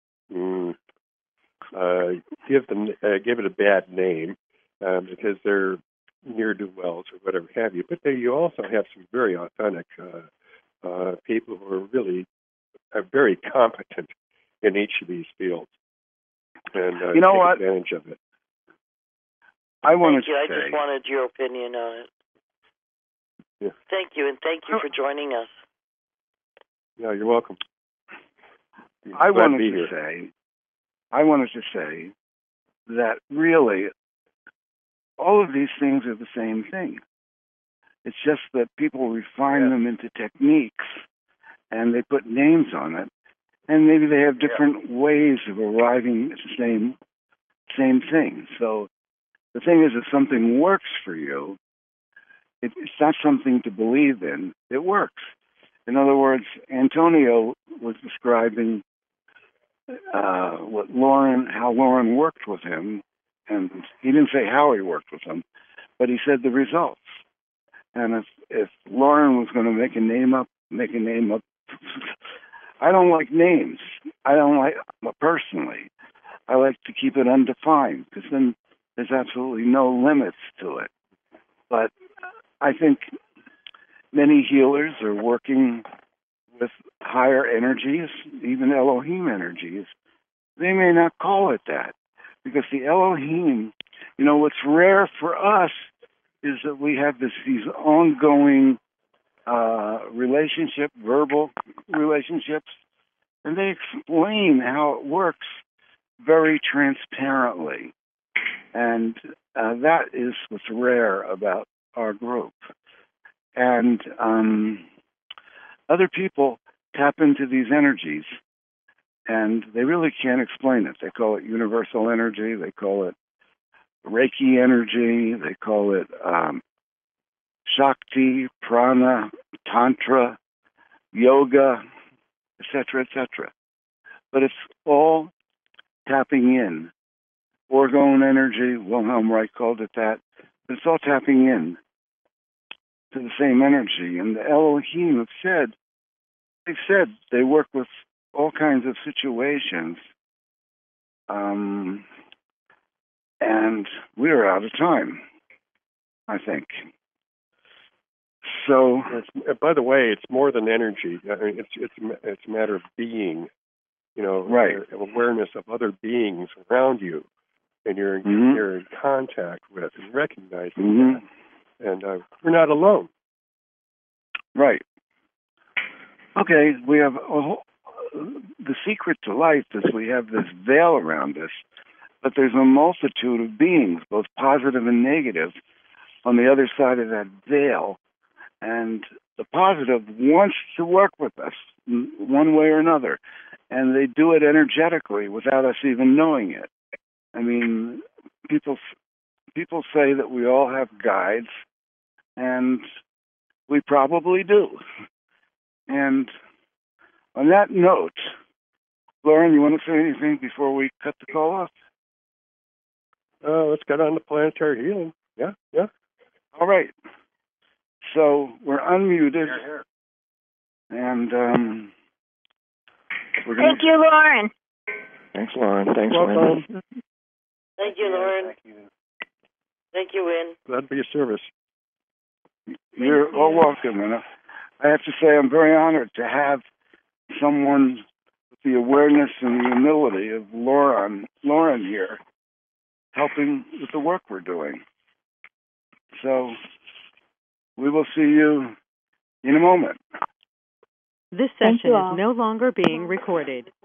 [SPEAKER 3] like give it a bad name because they're ne'er-do-wells or whatever have you. But you also have some very authentic people who are really very competent in each of these fields, and
[SPEAKER 9] you know
[SPEAKER 3] take
[SPEAKER 9] what?
[SPEAKER 3] advantage of it.
[SPEAKER 9] I
[SPEAKER 6] just wanted your opinion on it.
[SPEAKER 3] Yeah.
[SPEAKER 6] Thank you, and thank you for joining us.
[SPEAKER 3] Yeah, you're welcome.
[SPEAKER 9] I wanted to say that really all of these things are the same thing. It's just that people refine them into techniques and they put names on it, and maybe they have different ways of arriving at the same thing. So the thing is, if something works for you, it's not something to believe in. It works. In other words, Antonio was describing how Lauren worked with him, and he didn't say how he worked with him, but he said the results. And if Lauren was going to make a name up. I don't like names. Personally. I like to keep it undefined because then there's absolutely no limits to it. But I think many healers are working with higher energies, even Elohim energies. They may not call it that because the Elohim, what's rare for us is that we have these ongoing verbal relationships, and they explain how it works very transparently. And that is what's rare about our group. And other people tap into these energies, and they really can't explain it. They call it universal energy. They call it Reiki energy. They call it Shakti, Prana, Tantra, Yoga, etc., etc. But it's all tapping in. Orgone energy, Wilhelm Reich called it that. But it's all tapping in to the same energy. And the Elohim they've said they work with all kinds of situations. And we're out of time, I think. So,
[SPEAKER 3] by the way, it's more than energy. I mean, it's a matter of being,
[SPEAKER 9] right?
[SPEAKER 3] Awareness of other beings around you, and you're in contact with and recognizing that, and we're not alone.
[SPEAKER 9] Right. Okay, we have the secret to life is we have this veil around us, but there's a multitude of beings, both positive and negative, on the other side of that veil. And the positive wants to work with us one way or another, and they do it energetically without us even knowing it. I mean, people say that we all have guides, and we probably do. And on that note, Lauren, you want to say anything before we cut the call off?
[SPEAKER 3] Let's get on to planetary healing. Yeah.
[SPEAKER 9] All right. So we're unmuted, and we're going.
[SPEAKER 2] Thank you, Lauren.
[SPEAKER 8] Thanks, Lauren. Thanks,
[SPEAKER 3] Lauren.
[SPEAKER 6] Thank you, Lauren. Thank you, Wynn.
[SPEAKER 3] Glad to be of service.
[SPEAKER 9] You're all welcome. And I have to say I'm very honored to have someone with the awareness and the humility of Lauren here helping with the work we're doing. So we will see you in a moment.
[SPEAKER 12] This session is no longer being recorded.